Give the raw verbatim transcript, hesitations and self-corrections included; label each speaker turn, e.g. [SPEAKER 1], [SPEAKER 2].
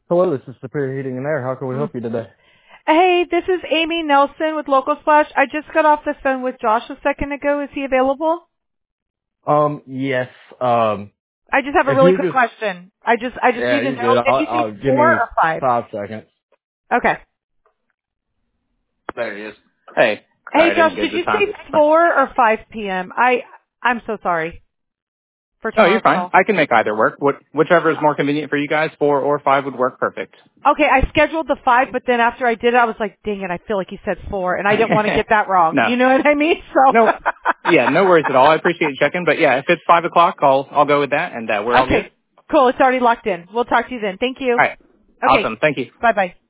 [SPEAKER 1] Hello, this is Superior Heating and Air. How can we help you today?
[SPEAKER 2] Hey, this is Amy Nelson with Local Splash. I just got off the phone with Josh a second ago. Is he available?
[SPEAKER 1] Um, yes. Um,
[SPEAKER 2] I just have a
[SPEAKER 1] if
[SPEAKER 2] really
[SPEAKER 1] you
[SPEAKER 2] quick
[SPEAKER 1] just,
[SPEAKER 2] question. I just I just
[SPEAKER 1] yeah,
[SPEAKER 2] need to
[SPEAKER 1] you're
[SPEAKER 2] know,
[SPEAKER 1] good.
[SPEAKER 2] did
[SPEAKER 1] I'll,
[SPEAKER 2] you say
[SPEAKER 1] I'll give
[SPEAKER 2] four
[SPEAKER 1] me
[SPEAKER 2] or five?
[SPEAKER 1] five seconds.
[SPEAKER 2] Okay.
[SPEAKER 3] There he is. Hey.
[SPEAKER 2] Hey
[SPEAKER 3] Sorry, I
[SPEAKER 2] Josh,
[SPEAKER 3] didn't get
[SPEAKER 2] did
[SPEAKER 3] the
[SPEAKER 2] you
[SPEAKER 3] time.
[SPEAKER 2] say four or five p.m.? I I'm so sorry for
[SPEAKER 3] Oh, you're
[SPEAKER 2] tomorrow's
[SPEAKER 3] fine.
[SPEAKER 2] call.
[SPEAKER 3] I can make either work. What, whichever is more convenient for you guys, four or five would work perfect.
[SPEAKER 2] Okay, I scheduled the five, but then after I did it, I was like, dang it, I feel like you said four, and I didn't want to get that wrong.
[SPEAKER 3] no.
[SPEAKER 2] You know what I mean? So.
[SPEAKER 3] No. Yeah, no worries at all. I appreciate you checking. But yeah, if it's five o'clock, I'll, I'll go with that and uh, we're all good.
[SPEAKER 2] Okay, cool. It's already locked in. We'll talk to you then. Thank you.
[SPEAKER 3] All right.
[SPEAKER 2] Okay,
[SPEAKER 3] Awesome. Thank you.
[SPEAKER 2] bye bye.